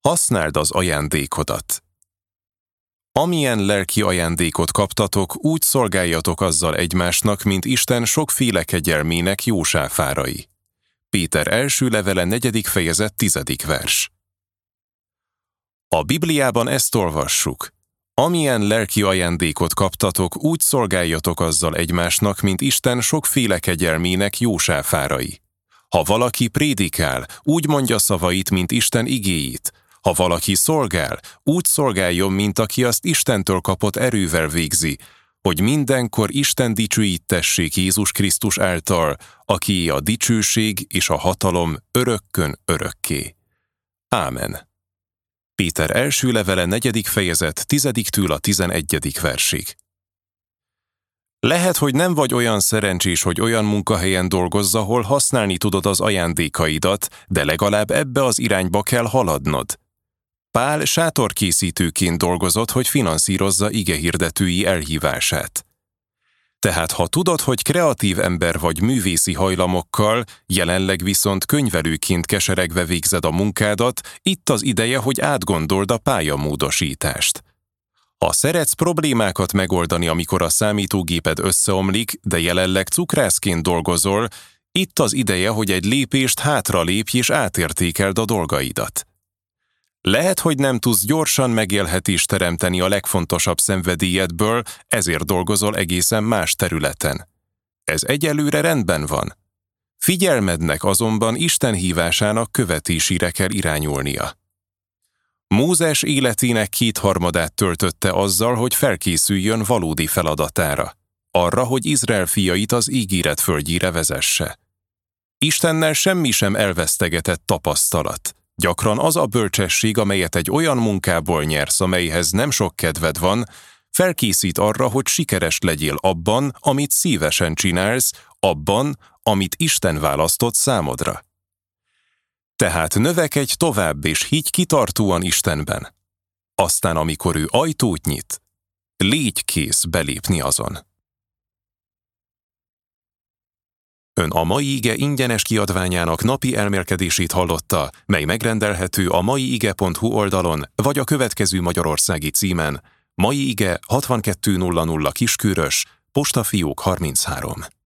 Használd az ajándékodat. Amilyen lelki ajándékot kaptatok, úgy szolgáljatok azzal egymásnak, mint Isten sokféle kegyelmének jósáfárai. Péter első levele 4. fejezet 10. vers. A Bibliában ezt olvassuk. Amilyen lelki ajándékot kaptatok, úgy szolgáljatok azzal egymásnak, mint Isten sokféle kegyelmének jósáfárai. Ha valaki prédikál, úgy mondja szavait, mint Isten igéit. Ha valaki szolgál, úgy szolgáljon, mint aki azt Istentől kapott erővel végzi, hogy mindenkor Isten dicsőítessék Jézus Krisztus által, akié a dicsőség és a hatalom örökkön örökké. Ámen. Péter első levele 4. fejezet 10-től a 11. versig. Lehet, hogy nem vagy olyan szerencsés, hogy olyan munkahelyen dolgozz, ahol használni tudod az ajándékaidat, de legalább ebbe az irányba kell haladnod. Pál sátorkészítőként dolgozott, hogy finanszírozza igehirdetői elhívását. Tehát ha tudod, hogy kreatív ember vagy művészi hajlamokkal, jelenleg viszont könyvelőként keseregve végzed a munkádat, itt az ideje, hogy átgondold a pályamódosítást. Ha szeretsz problémákat megoldani, amikor a számítógéped összeomlik, de jelenleg cukrászként dolgozol, itt az ideje, hogy egy lépést hátra lépj és átértékeld a dolgaidat. Lehet, hogy nem tudsz gyorsan megélhetést teremteni a legfontosabb szenvedélyedből, ezért dolgozol egészen más területen. Ez egyelőre rendben van. Figyelmednek azonban Isten hívásának követésére kell irányulnia. Mózes életének 2/3 töltötte azzal, hogy felkészüljön valódi feladatára, arra, hogy Izrael fiait az ígéret földjére vezesse. Istennel semmi sem elvesztegetett tapasztalat. Gyakran az a bölcsesség, amelyet egy olyan munkából nyersz, amelyhez nem sok kedved van, felkészít arra, hogy sikeres legyél abban, amit szívesen csinálsz, abban, amit Isten választott számodra. Tehát növekedj tovább és higgy kitartóan Istenben. Aztán, amikor ő ajtót nyit, légy kész belépni azon. Ön a Mai Ige ingyenes kiadványának napi elmélkedését hallotta, mely megrendelhető a maiige.hu oldalon, vagy a következő magyarországi címen: Mai Ige 6200 Kiskörös, postafiók 33.